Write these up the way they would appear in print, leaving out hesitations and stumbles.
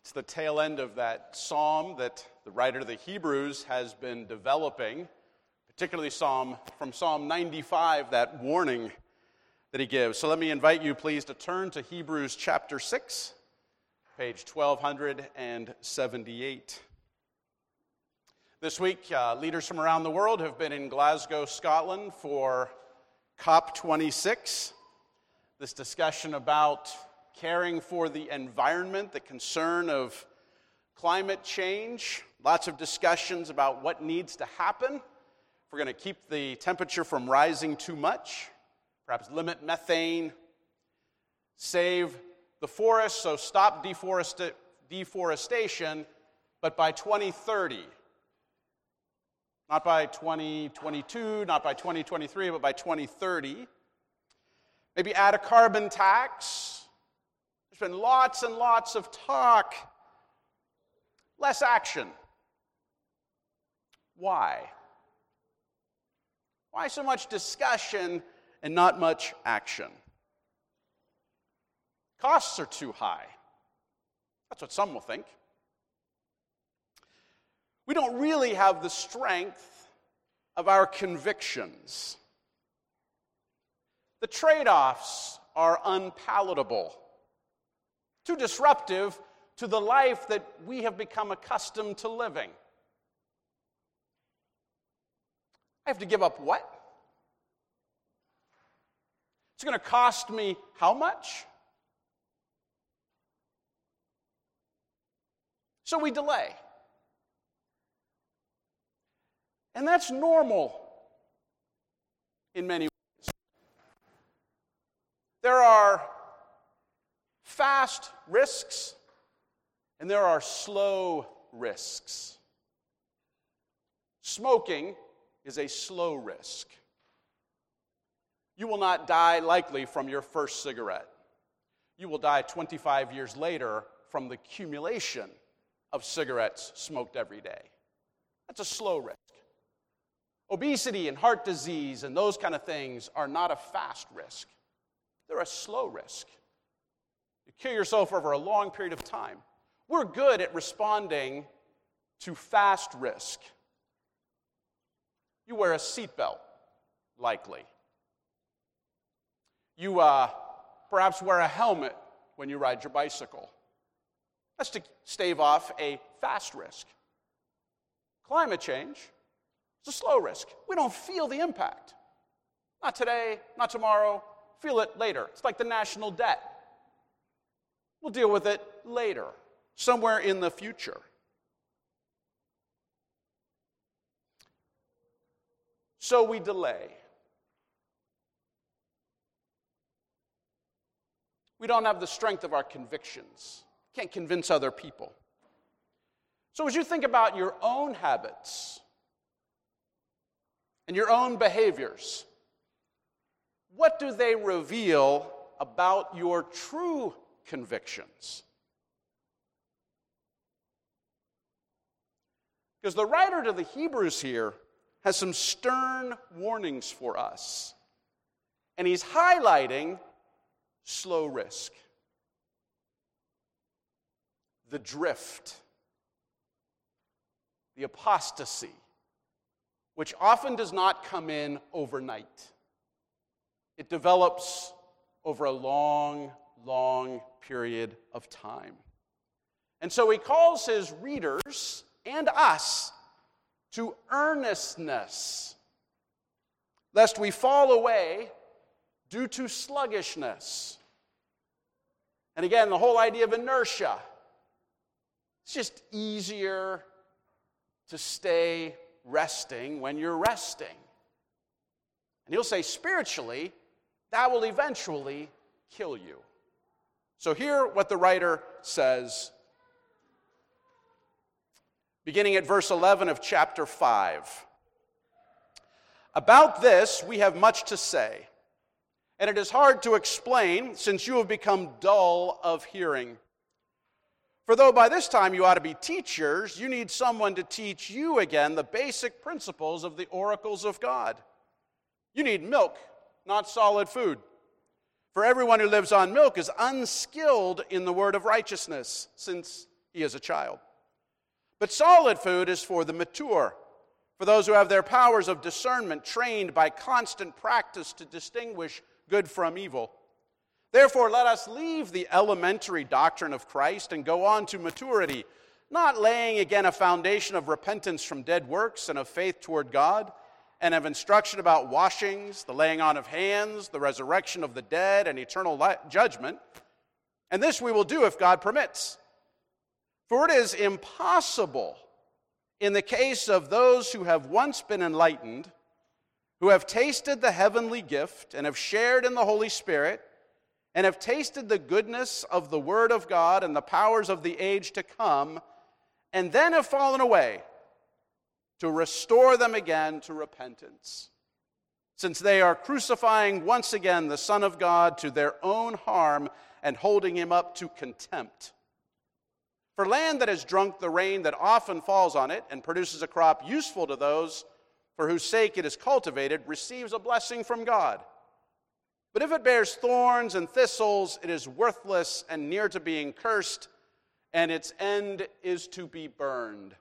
It's the tail end of that psalm that the writer of the Hebrews has been developing, particularly from Psalm 95, that warning that he gives. So let me invite you, please, to turn to Hebrews chapter 6, page 1278. This week, leaders from around the world have been in Glasgow, Scotland for COP26, this discussion about caring for the environment, the concern of climate change, lots of discussions about what needs to happen if we're going to keep the temperature from rising too much, perhaps limit methane, save the forest, so stop deforestation, but by 2030. Not by 2022, not by 2023, but by 2030. Maybe add a carbon tax. There's been lots and lots of talk. Less action. Why? Why so much discussion and not much action? Costs are too high. That's what some will think. We don't really have the strength of our convictions. The trade-offs are unpalatable, too disruptive to the life that we have become accustomed to living. I have to give up what? It's going to cost me how much? So we delay. And that's normal in many ways. There are fast risks and there are slow risks. Smoking is a slow risk. You will not die likely from your first cigarette. You will die 25 years later from the accumulation of cigarettes smoked every day. That's a slow risk. Obesity and heart disease and those kind of things are not a fast risk. They're a slow risk. You kill yourself over a long period of time. We're good at responding to fast risk. You wear a seatbelt, likely. You perhaps wear a helmet when you ride your bicycle. That's to stave off a fast risk. Climate change is a slow risk. We don't feel the impact. Not today, not tomorrow. Feel it later. It's like the national debt. We'll deal with it later, somewhere in the future. So we delay. We don't have the strength of our convictions. Can't convince other people. So as you think about your own habits and your own behaviors, what do they reveal about your true convictions? Because the writer to the Hebrews here has some stern warnings for us. And he's highlighting slow risk, the drift, the apostasy, which often does not come in overnight. It develops over a long, long period of time. And so he calls his readers and us to earnestness, lest we fall away due to sluggishness. And again, the whole idea of inertia. It's just easier to stay resting when you're resting. And he'll say spiritually, that will eventually kill you. So hear what the writer says, beginning at verse 11 of chapter 5. About this we have much to say, and it is hard to explain since you have become dull of hearing. For though by this time you ought to be teachers, you need someone to teach you again the basic principles of the oracles of God. You need milk, not solid food. For everyone who lives on milk is unskilled in the word of righteousness, since he is a child. But solid food is for the mature, for those who have their powers of discernment trained by constant practice to distinguish good from evil. Therefore, let us leave the elementary doctrine of Christ and go on to maturity, not laying again a foundation of repentance from dead works and of faith toward God, and of instruction about washings, the laying on of hands, the resurrection of the dead, and eternal judgment. And this we will do if God permits. For it is impossible in the case of those who have once been enlightened, who have tasted the heavenly gift and have shared in the Holy Spirit, and have tasted the goodness of the Word of God and the powers of the age to come, and then have fallen away, to restore them again to repentance, since they are crucifying once again the Son of God to their own harm and holding him up to contempt. For land that has drunk the rain that often falls on it and produces a crop useful to those for whose sake it is cultivated receives a blessing from God. But if it bears thorns and thistles, it is worthless and near to being cursed, and its end is to be burned.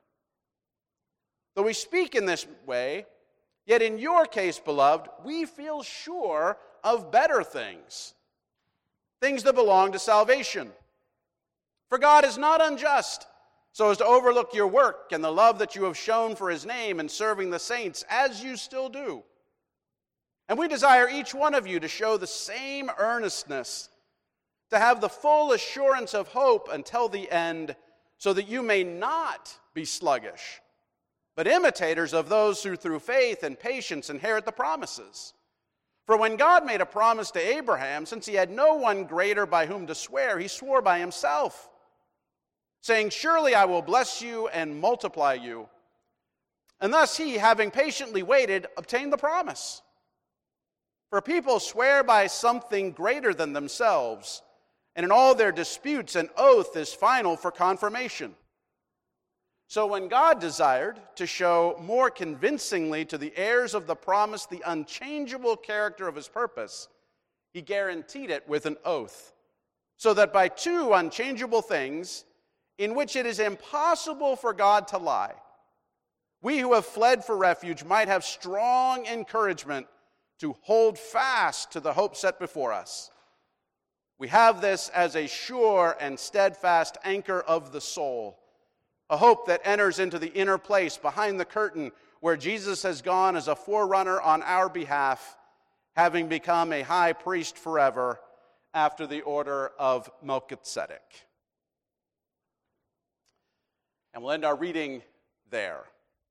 Though we speak in this way, yet in your case, beloved, we feel sure of better things, things that belong to salvation. For God is not unjust, so as to overlook your work and the love that you have shown for his name in serving the saints, as you still do. And we desire each one of you to show the same earnestness, to have the full assurance of hope until the end, so that you may not be sluggish, but imitators of those who through faith and patience inherit the promises. For when God made a promise to Abraham, since he had no one greater by whom to swear, he swore by himself, saying, "Surely I will bless you and multiply you." And thus he, having patiently waited, obtained the promise. For people swear by something greater than themselves, and in all their disputes an oath is final for confirmation. So when God desired to show more convincingly to the heirs of the promise the unchangeable character of his purpose, he guaranteed it with an oath, so that by two unchangeable things, in which it is impossible for God to lie, we who have fled for refuge might have strong encouragement to hold fast to the hope set before us. We have this as a sure and steadfast anchor of the soul, a hope that enters into the inner place behind the curtain where Jesus has gone as a forerunner on our behalf, having become a high priest forever after the order of Melchizedek. And we'll end our reading there.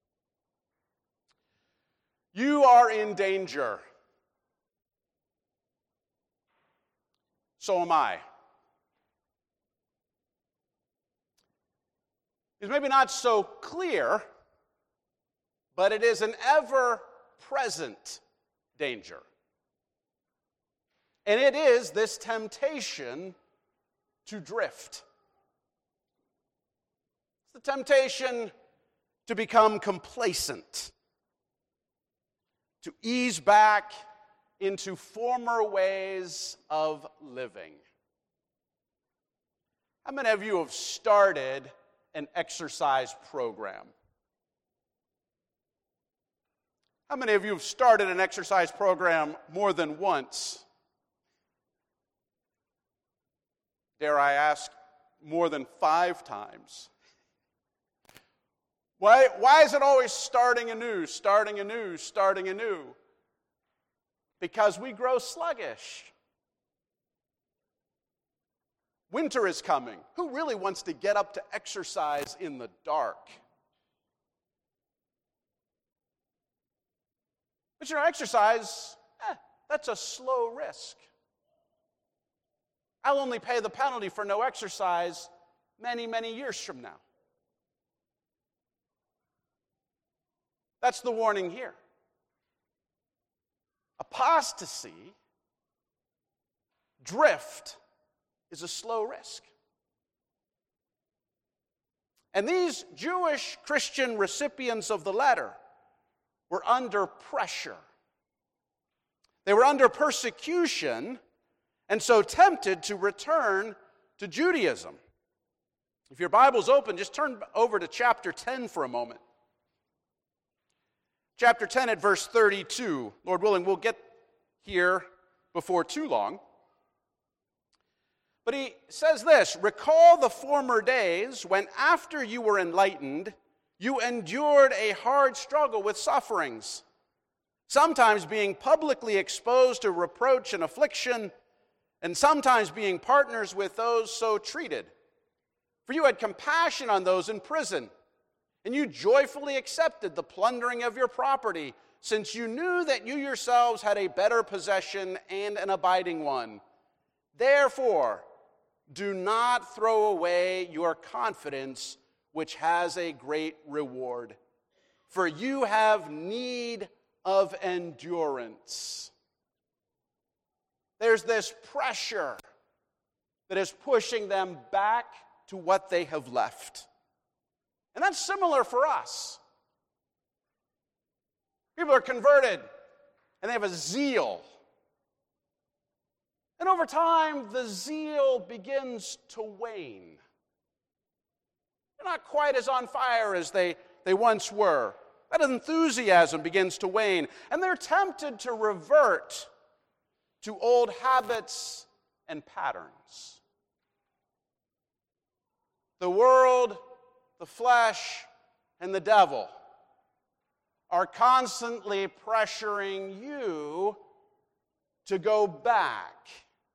You are in danger. So am I. It's maybe not so clear, but it is an ever-present danger. And it is this temptation to drift. It's the temptation to become complacent, to ease back into former ways of living. How many of you have started an exercise program? How many of you have started an exercise program more than once? Dare I ask, more than 5 times? Why is it always starting anew? Because we grow sluggish. Winter is coming. Who really wants to get up to exercise in the dark? But exercise, that's a slow risk. I'll only pay the penalty for no exercise many, many years from now. That's the warning here. Apostasy, drift, is a slow risk. And these Jewish Christian recipients of the letter were under pressure. They were under persecution, and so tempted to return to Judaism. If your Bible's open, just turn over to chapter 10 for a moment. Chapter 10 at verse 32. Lord willing, we'll get here before too long. But he says this, "Recall the former days when after you were enlightened, you endured a hard struggle with sufferings, sometimes being publicly exposed to reproach and affliction, and sometimes being partners with those so treated. For you had compassion on those in prison, and you joyfully accepted the plundering of your property, since you knew that you yourselves had a better possession and an abiding one. Therefore, do not throw away your confidence, which has a great reward. For you have need of endurance." There's this pressure that is pushing them back to what they have left. And that's similar for us. People are converted, and they have a zeal. And over time, the zeal begins to wane. They're not quite as on fire as they once were. That enthusiasm begins to wane, and they're tempted to revert to old habits and patterns. The world, the flesh, and the devil are constantly pressuring you to go back.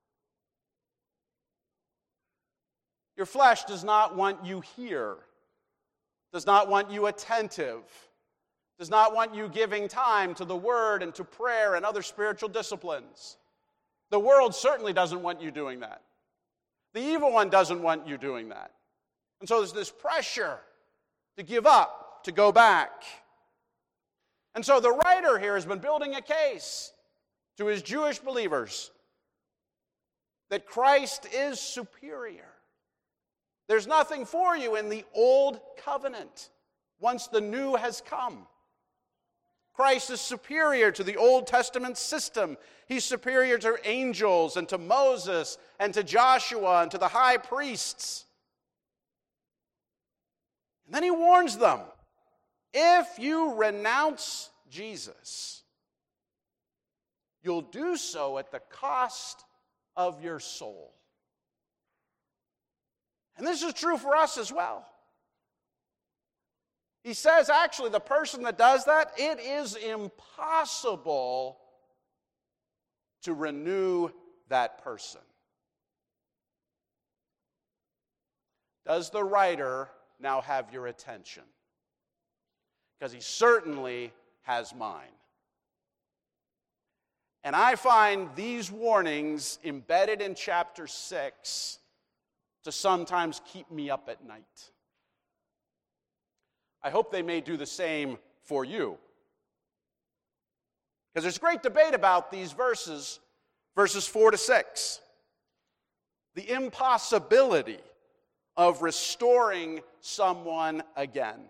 Your flesh does not want you here, does not want you attentive, does not want you giving time to the Word and to prayer and other spiritual disciplines. The world certainly doesn't want you doing that. The evil one doesn't want you doing that. And so there's this pressure to give up, to go back. And so the writer here has been building a case to his Jewish believers that Christ is superior. There's nothing for you in the old covenant once the new has come. Christ is superior to the Old Testament system. He's superior to angels and to Moses and to Joshua and to the high priests. And then he warns them, if you renounce Jesus, you'll do so at the cost of your soul. And this is true for us as well. He says, actually, the person that does that, it is impossible to renew that person. Does the writer now have your attention? Because he certainly has mine. And I find these warnings embedded in chapter 6 to sometimes keep me up at night. I hope they may do the same for you. Because there's great debate about these verses 4 to 6. The impossibility of restoring someone again.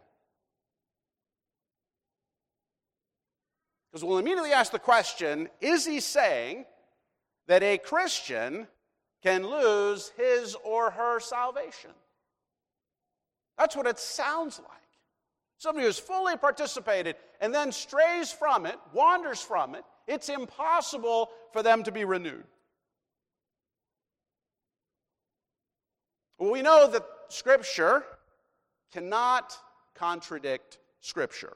Because we'll immediately ask the question, is he saying that a Christian can lose his or her salvation? That's what it sounds like. Somebody who's fully participated and then strays from it, wanders from it, it's impossible for them to be renewed. Well, we know that Scripture cannot contradict Scripture.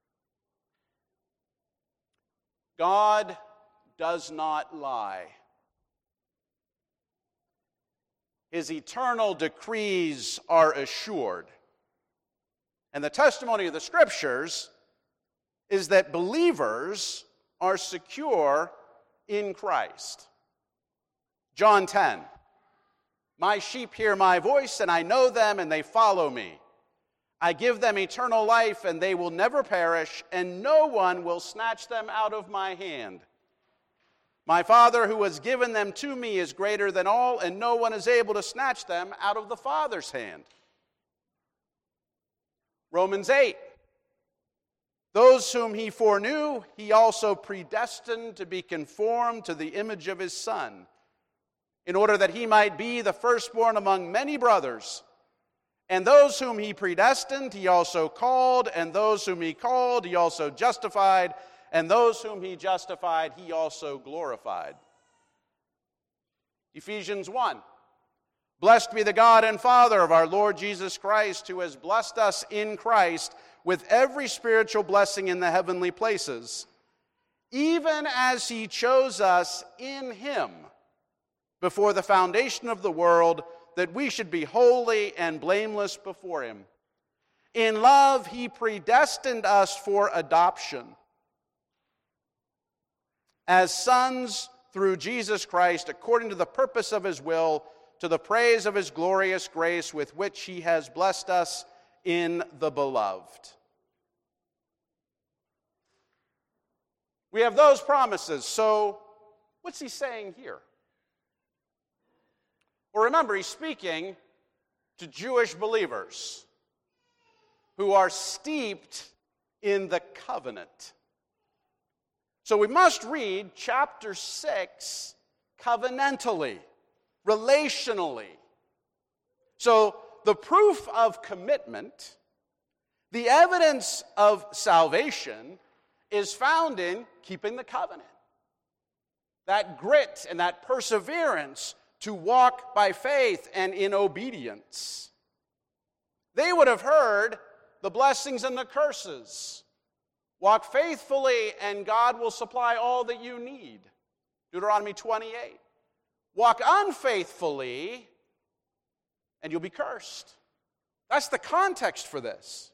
God does not lie. His eternal decrees are assured. And the testimony of the Scriptures is that believers are secure in Christ. John 10, "My sheep hear my voice, and I know them, and they follow me. I give them eternal life, and they will never perish, and no one will snatch them out of my hand. My Father who has given them to me is greater than all, and no one is able to snatch them out of the Father's hand." Romans 8, "Those whom he foreknew, he also predestined to be conformed to the image of his Son, in order that he might be the firstborn among many brothers. And those whom he predestined, he also called. And those whom he called, he also justified. And those whom he justified, he also glorified. Ephesians 1. Blessed be the God and Father of our Lord Jesus Christ, who has blessed us in Christ with every spiritual blessing in the heavenly places, even as he chose us in him before the foundation of the world, that we should be holy and blameless before him. In love, he predestined us for adoption as sons through Jesus Christ, according to the purpose of his will, to the praise of his glorious grace with which he has blessed us in the beloved. We have those promises. So what's he saying here? Well, remember, he's speaking to Jewish believers who are steeped in the covenant. So we must read chapter 6 covenantally, relationally. So the proof of commitment, the evidence of salvation, is found in keeping the covenant. That grit and that perseverance to walk by faith and in obedience. They would have heard the blessings and the curses. Walk faithfully and God will supply all that you need. Deuteronomy 28. Walk unfaithfully and you'll be cursed. That's the context for this.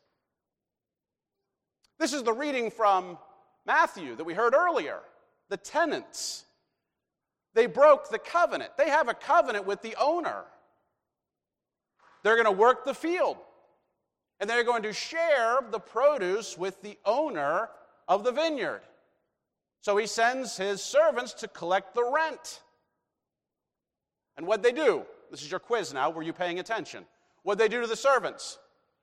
This is the reading from Matthew that we heard earlier. The tenants. They broke the covenant. They have a covenant with the owner. They're going to work the field. And they're going to share the produce with the owner of the vineyard. So he sends his servants to collect the rent. And what'd they do? This is your quiz now. Were you paying attention? What'd they do to the servants?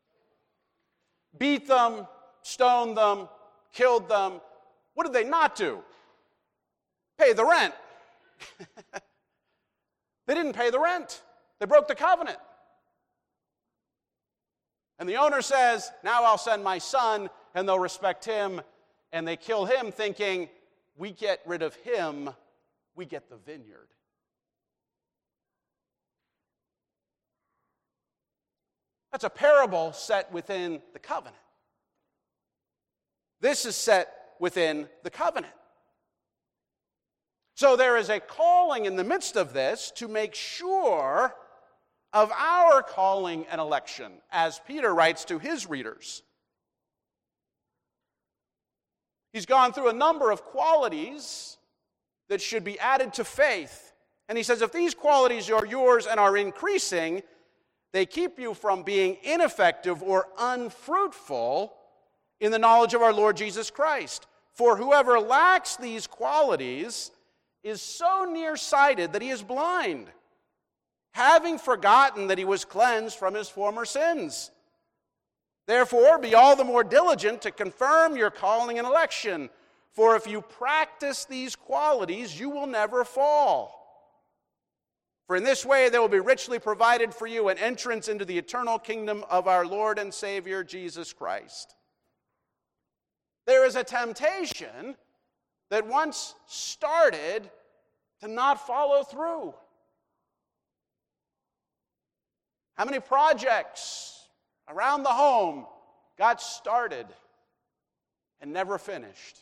Beat them, stoned them, killed them. What did they not do? Pay the rent. They didn't pay the rent. They broke the covenant. And the owner says, now I'll send my son, and they'll respect him. And they kill him thinking, we get rid of him, we get the vineyard. That's a parable set within the covenant. This is set within the covenant. So there is a calling in the midst of this to make sure of our calling and election, as Peter writes to his readers. He's gone through a number of qualities that should be added to faith. And he says, if these qualities are yours and are increasing, they keep you from being ineffective or unfruitful in the knowledge of our Lord Jesus Christ. For whoever lacks these qualities is so nearsighted that he is blind, having forgotten that he was cleansed from his former sins. Therefore, be all the more diligent to confirm your calling and election, for if you practice these qualities, you will never fall. For in this way there will be richly provided for you an entrance into the eternal kingdom of our Lord and Savior, Jesus Christ. There is a temptation that once started to not follow through. How many projects around the home got started and never finished?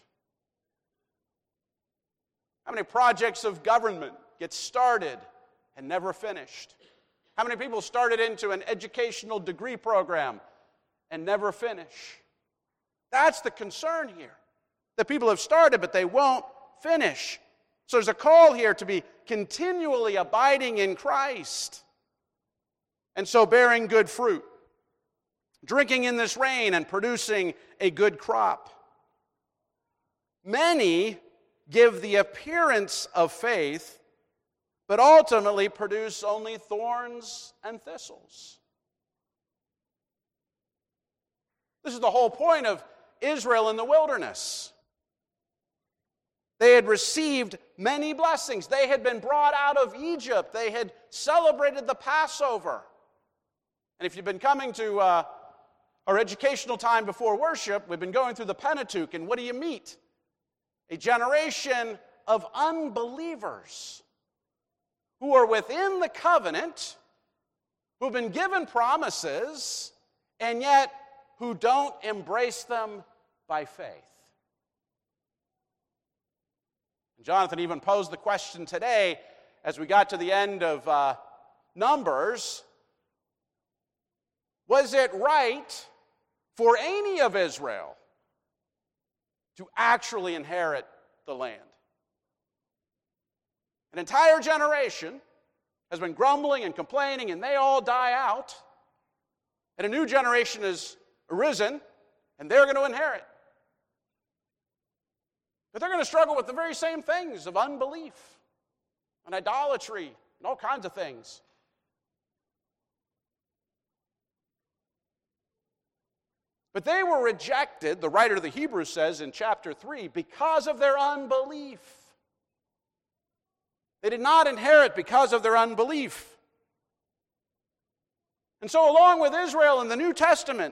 How many projects of government get started and never finished? How many people started into an educational degree program and never finish? That's the concern here. That people have started, but they won't finish. So there's a call here to be continually abiding in Christ. And so bearing good fruit. Drinking in this rain and producing a good crop. Many give the appearance of faith, but ultimately produce only thorns and thistles. This is the whole point of Israel in the wilderness. They had received many blessings. They had been brought out of Egypt. They had celebrated the Passover. And if you've been coming to our educational time before worship, we've been going through the Pentateuch, and what do you meet? A generation of unbelievers who are within the covenant, who've been given promises, and yet who don't embrace them by faith. And Jonathan even posed the question today as we got to the end of Numbers, was it right for any of Israel to actually inherit the land? An entire generation has been grumbling and complaining, and they all die out. And a new generation has arisen, and they're going to inherit. But they're going to struggle with the very same things of unbelief and idolatry and all kinds of things. But they were rejected, the writer of the Hebrews says in chapter 3, because of their unbelief. They did not inherit because of their unbelief. And so along with Israel in the New Testament,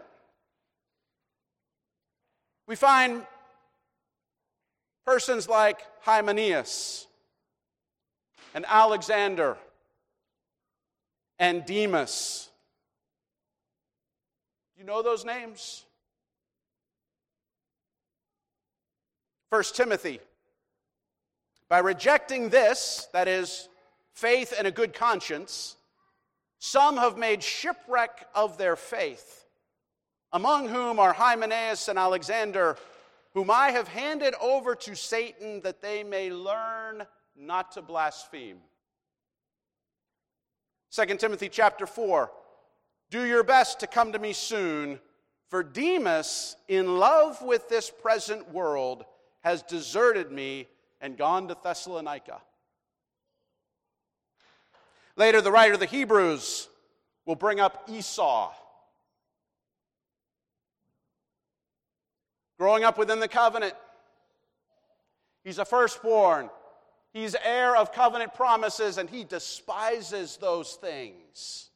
we find persons like Hymenaeus and Alexander and Demas. Do you know those names? 1 Timothy. By rejecting this, that is, faith and a good conscience, some have made shipwreck of their faith, among whom are Hymenaeus and Alexander, whom I have handed over to Satan that they may learn not to blaspheme. 2 Timothy chapter 4, do your best to come to me soon, for Demas, in love with this present world, has deserted me and gone to Thessalonica. Later, the writer of the Hebrews will bring up Esau. Growing up within the covenant, he's a firstborn. He's heir of covenant promises, and he despises those things.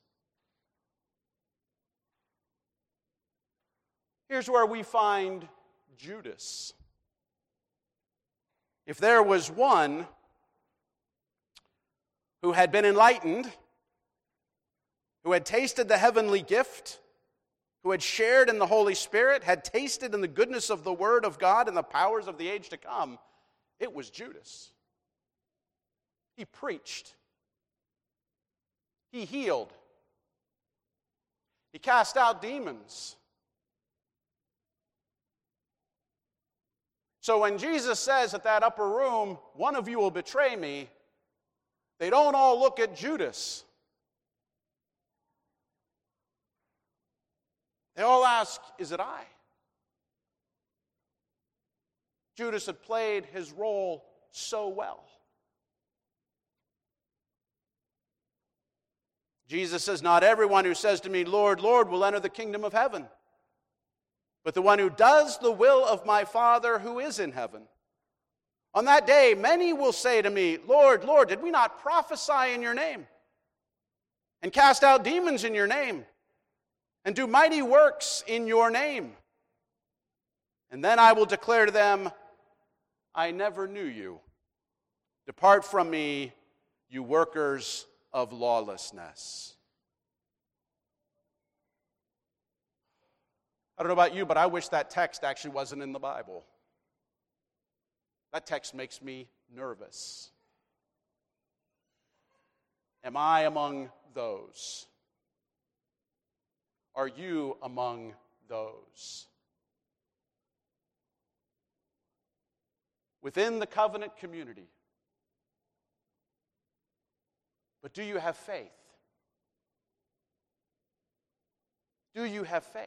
Here's where we find Judas. If there was one who had been enlightened, who had tasted the heavenly gift, who had shared in the Holy Spirit, had tasted in the goodness of the Word of God and the powers of the age to come, it was Judas. He preached. He healed. He cast out demons. So when Jesus says at that upper room, one of you will betray me, they don't all look at Judas. They all ask, is it I? Judas had played his role so well. Jesus says, not everyone who says to me, Lord, Lord, will enter the kingdom of heaven, but the one who does the will of my Father who is in heaven. On that day, many will say to me, Lord, Lord, did we not prophesy in your name, and cast out demons in your name, and do mighty works in your name? And then I will declare to them, I never knew you. Depart from me, you workers of lawlessness. I don't know about you, but I wish that text actually wasn't in the Bible. That text makes me nervous. Am I among those? Are you among those? Within the covenant community. But do you have faith? Do you have faith?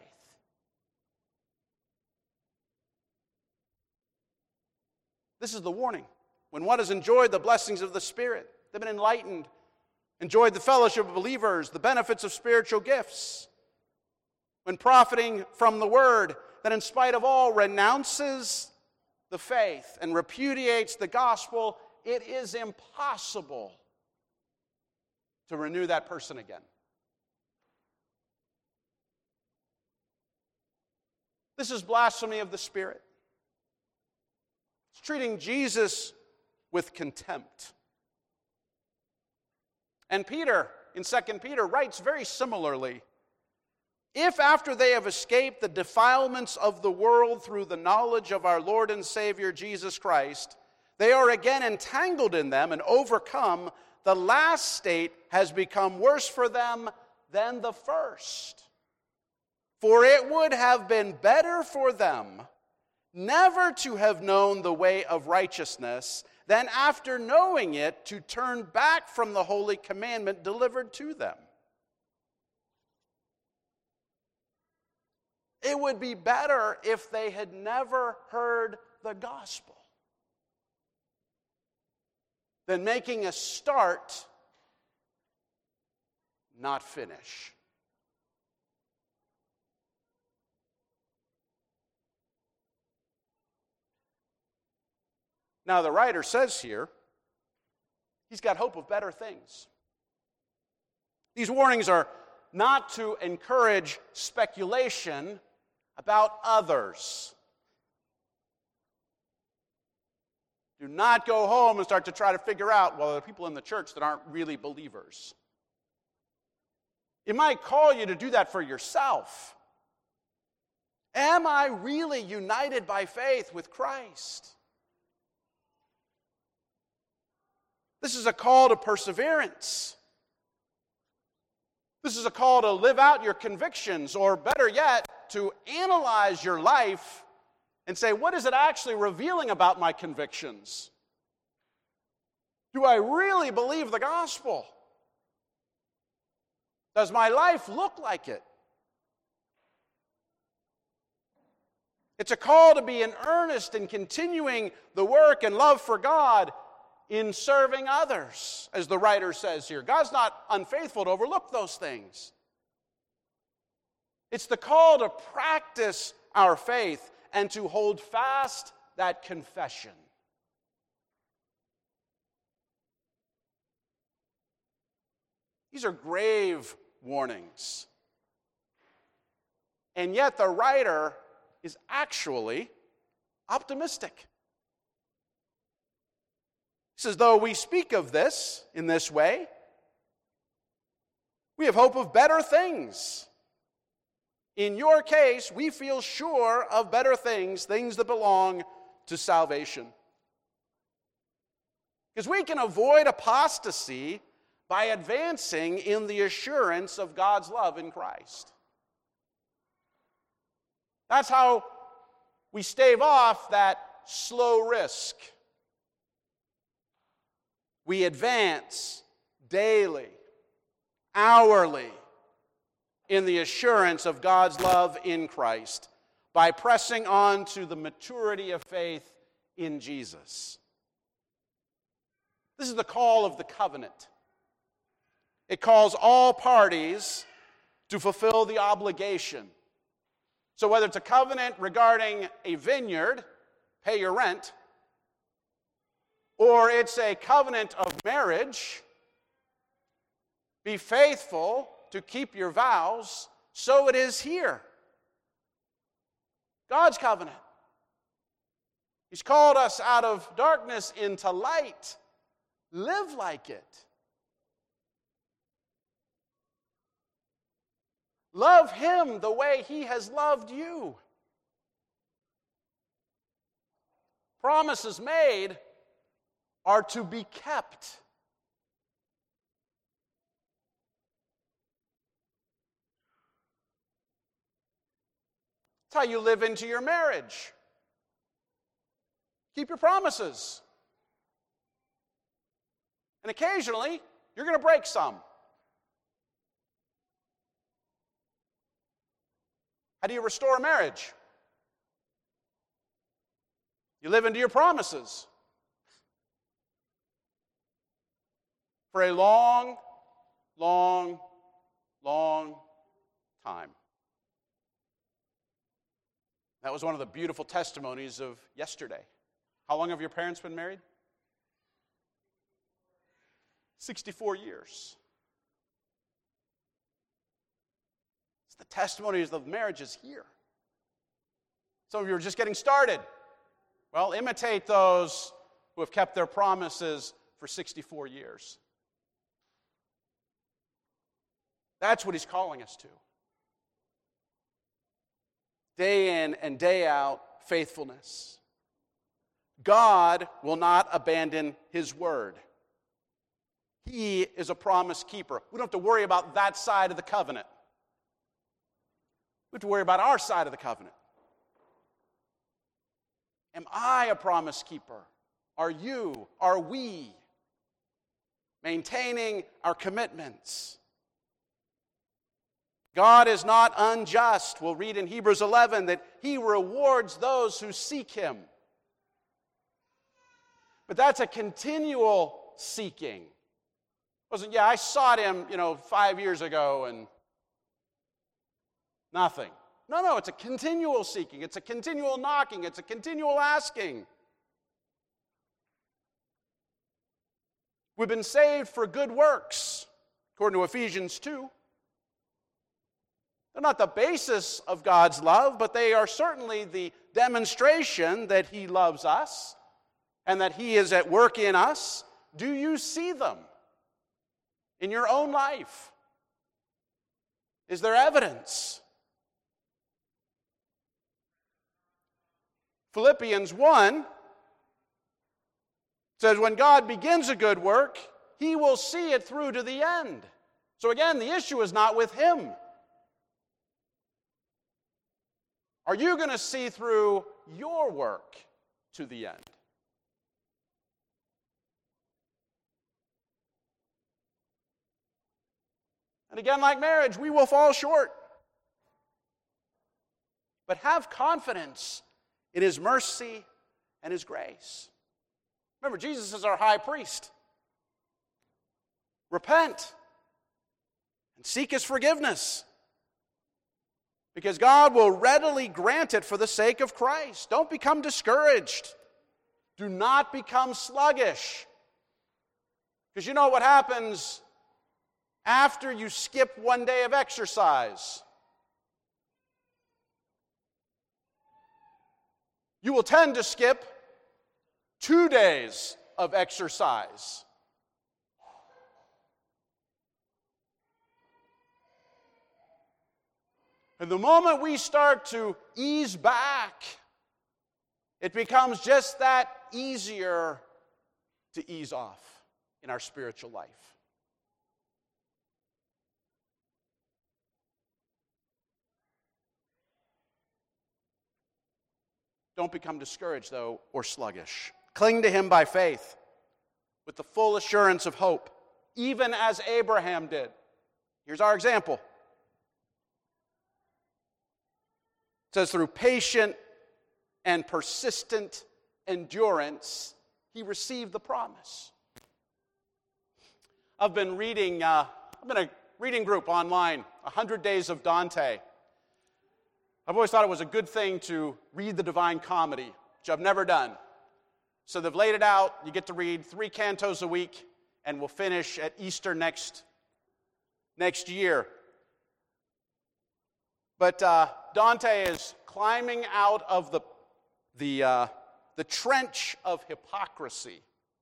This is the warning. When one has enjoyed the blessings of the Spirit, they've been enlightened, enjoyed the fellowship of believers, the benefits of spiritual gifts, when profiting from the Word, that in spite of all renounces the faith and repudiates the gospel, it is impossible to renew that person again. This is blasphemy of the Spirit. It's treating Jesus with contempt. And Peter, in 2 Peter, writes very similarly. If after they have escaped the defilements of the world through the knowledge of our Lord and Savior Jesus Christ, they are again entangled in them and overcome, the last state has become worse for them than the first. For it would have been better for them never to have known the way of righteousness than after knowing it to turn back from the holy commandment delivered to them. It would be better if they had never heard the gospel than making a start, not finish. Now, the writer says here, he's got hope of better things. These warnings are not to encourage speculation about others. Do not go home and start to try to figure out, well, there are people in the church that aren't really believers. It might call you to do that for yourself. Am I really united by faith with Christ? This is a call to perseverance. This is a call to live out your convictions, or better yet, to analyze your life and say, what is it actually revealing about my convictions? Do I really believe the gospel? Does my life look like it? It's a call to be in earnest in continuing the work and love for God in serving others, as the writer says here. God's not unfaithful to overlook those things. It's the call to practice our faith and to hold fast that confession. These are grave warnings. And yet the writer is actually optimistic. He says, though we speak of this in this way, we have hope of better things. In your case, we feel sure of better things, things that belong to salvation. Because we can avoid apostasy by advancing in the assurance of God's love in Christ. That's how we stave off that slow risk. We advance daily, hourly, in the assurance of God's love in Christ by pressing on to the maturity of faith in Jesus. This is the call of the covenant. It calls all parties to fulfill the obligation. So whether it's a covenant regarding a vineyard, pay your rent, or it's a covenant of marriage, be faithful to keep your vows, so it is here. God's covenant. He's called us out of darkness into light. Live like it. Love Him the way He has loved you. Promises made are to be kept. That's how you live into your marriage. Keep your promises. And occasionally, you're going to break some. How do you restore a marriage? You live into your promises. For a long, long, long time. That was one of the beautiful testimonies of yesterday. How long have your parents been married? 64 years. It's the testimonies of marriages here. Some of you are just getting started. Well, imitate those who have kept their promises for 64 years. That's what he's calling us to. Day in and day out, faithfulness. God will not abandon his word. He is a promise keeper. We don't have to worry about that side of the covenant. We have to worry about our side of the covenant. Am I a promise keeper? Are you? Are we? Maintaining our commitments. God is not unjust. We'll read in Hebrews 11 that he rewards those who seek him. But that's a continual seeking. I sought him, 5 years ago and nothing. No, it's a continual seeking. It's a continual knocking. It's a continual asking. We've been saved for good works, according to Ephesians 2. They're not the basis of God's love, but they are certainly the demonstration that he loves us and that he is at work in us. Do you see them in your own life? Is there evidence? Philippians 1 says, when God begins a good work, he will see it through to the end. So again, the issue is not with him. Are you going to see through your work to the end? And again, like marriage, we will fall short. But have confidence in his mercy and his grace. Remember, Jesus is our high priest. Repent and seek his forgiveness, because God will readily grant it for the sake of Christ. Don't become discouraged. Do not become sluggish. Because you know what happens after you skip one day of exercise? You will tend to skip 2 days of exercise. And the moment we start to ease back, it becomes just that easier to ease off in our spiritual life. Don't become discouraged, though, or sluggish. Cling to him by faith with the full assurance of hope, even as Abraham did. Here's our example. It says, through patient and persistent endurance, he received the promise. I've been reading, I'm in a reading group online, 100 Days of Dante. I've always thought it was a good thing to read the Divine Comedy, which I've never done. So they've laid it out. You get to read 3 cantos a week, and we'll finish at Easter next year. But Dante is climbing out of the trench of hypocrisy.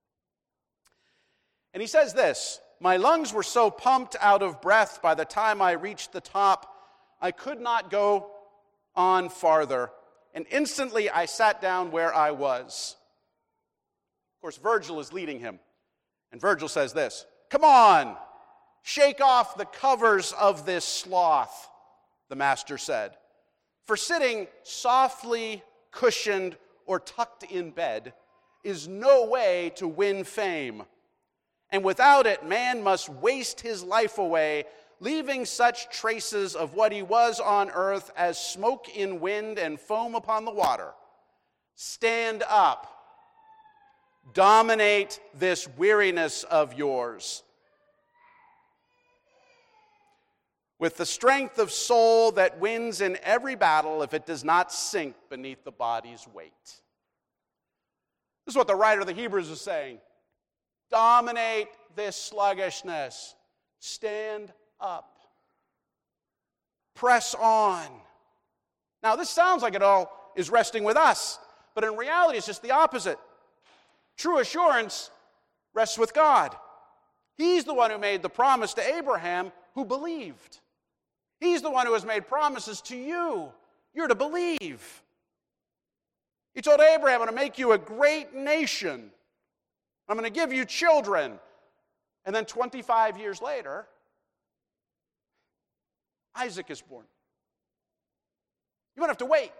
And he says this, my lungs were so pumped out of breath by the time I reached the top, I could not go on farther, and instantly I sat down where I was. Of course, Virgil is leading him, and Virgil says this, come on, shake off the covers of this sloth, the master said. For sitting softly cushioned or tucked in bed is no way to win fame. And without it, man must waste his life away, leaving such traces of what he was on earth as smoke in wind and foam upon the water. Stand up. Dominate this weariness of yours. With the strength of soul that wins in every battle if it does not sink beneath the body's weight. This is what the writer of the Hebrews is saying. Dominate this sluggishness. Stand up. Press on. Now, this sounds like it all is resting with us. But in reality, it's just the opposite. True assurance rests with God. He's the one who made the promise to Abraham, who believed. He's the one who has made promises to you. You're to believe. He told Abraham, I'm going to make you a great nation. I'm going to give you children. And then 25 years later, Isaac is born. You don't have to wait.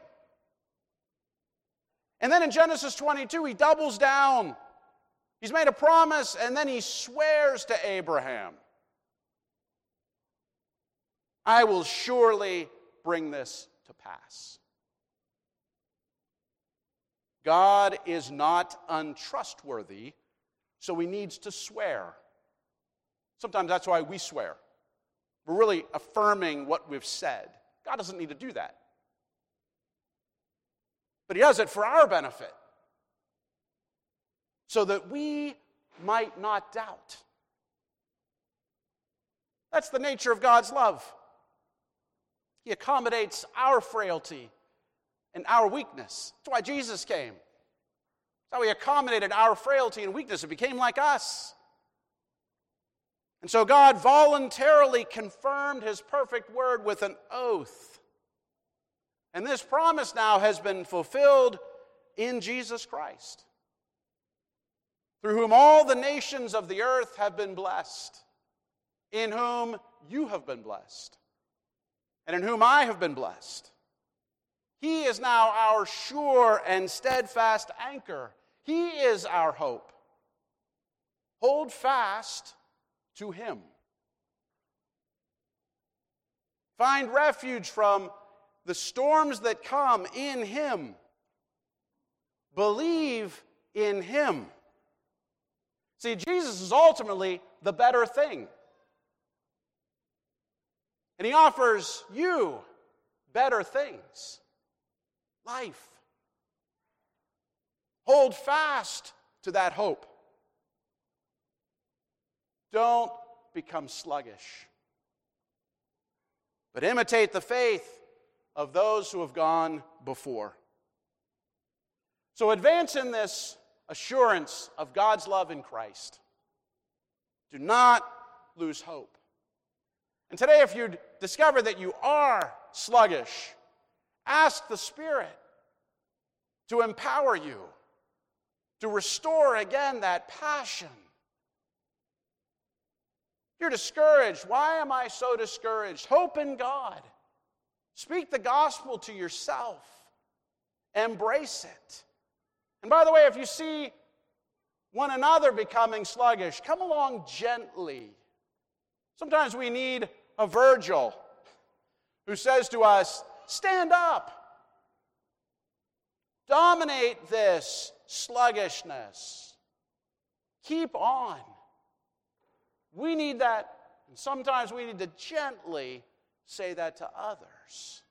And then in Genesis 22, he doubles down. He's made a promise, and then he swears to Abraham, I will surely bring this to pass. God is not untrustworthy, so he needs to swear. Sometimes that's why we swear. We're really affirming what we've said. God doesn't need to do that. But he does it for our benefit, so that we might not doubt. That's the nature of God's love. He accommodates our frailty and our weakness. That's why Jesus came. That's how he accommodated our frailty and weakness. It became like us. And so God voluntarily confirmed his perfect word with an oath. And this promise now has been fulfilled in Jesus Christ, through whom all the nations of the earth have been blessed, in whom you have been blessed, and in whom I have been blessed. He is now our sure and steadfast anchor. He is our hope. Hold fast to him. Find refuge from the storms that come in him. Believe in him. See, Jesus is ultimately the better thing. And he offers you better things. Life. Hold fast to that hope. Don't become sluggish, but imitate the faith of those who have gone before. So advance in this assurance of God's love in Christ. Do not lose hope. And today, if you discover that you are sluggish, ask the Spirit to empower you, to restore again that passion. You're discouraged. Why am I so discouraged? Hope in God. Speak the gospel to yourself. Embrace it. And by the way, if you see one another becoming sluggish, come along gently. Sometimes we need a Virgil who says to us, stand up. Dominate this sluggishness. Keep on. We need that, and sometimes we need to gently say that to others.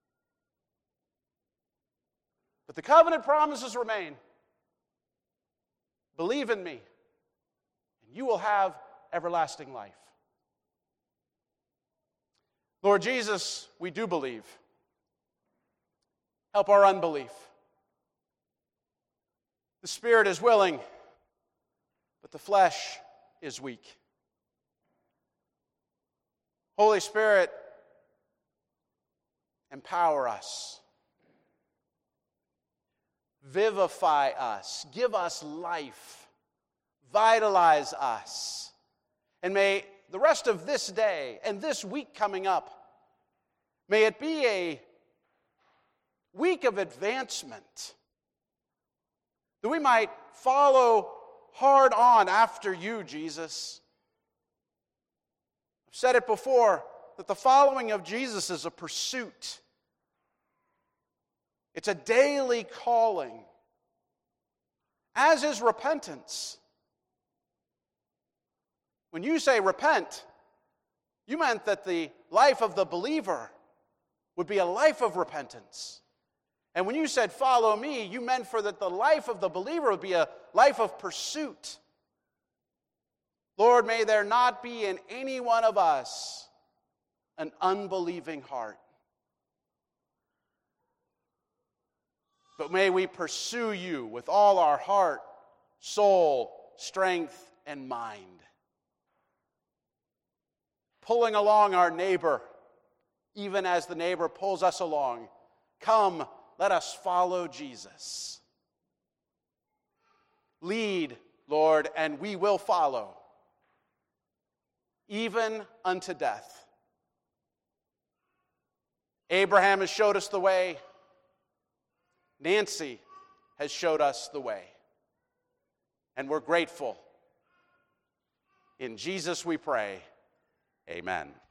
But the covenant promises remain. Believe in me, and you will have everlasting life. Lord Jesus, we do believe. Help our unbelief. The spirit is willing, but the flesh is weak. Holy Spirit, empower us. Vivify us. Give us life. Vitalize us. And may the rest of this day and this week coming up, may it be a week of advancement, that we might follow hard on after you, Jesus. I've said it before, that the following of Jesus is a pursuit. It's a daily calling, as is repentance. When you say repent, you meant that the life of the believer would be a life of repentance. And when you said follow me, you meant for that the life of the believer would be a life of pursuit. Lord, may there not be in any one of us an unbelieving heart. but may we pursue you with all our heart, soul, strength, and mind. Pulling along our neighbor, even as the neighbor pulls us along. Come, let us follow Jesus. Lead, Lord, and we will follow, even unto death. Abraham has showed us the way. Nancy has showed us the way. And we're grateful. In Jesus we pray. Amen.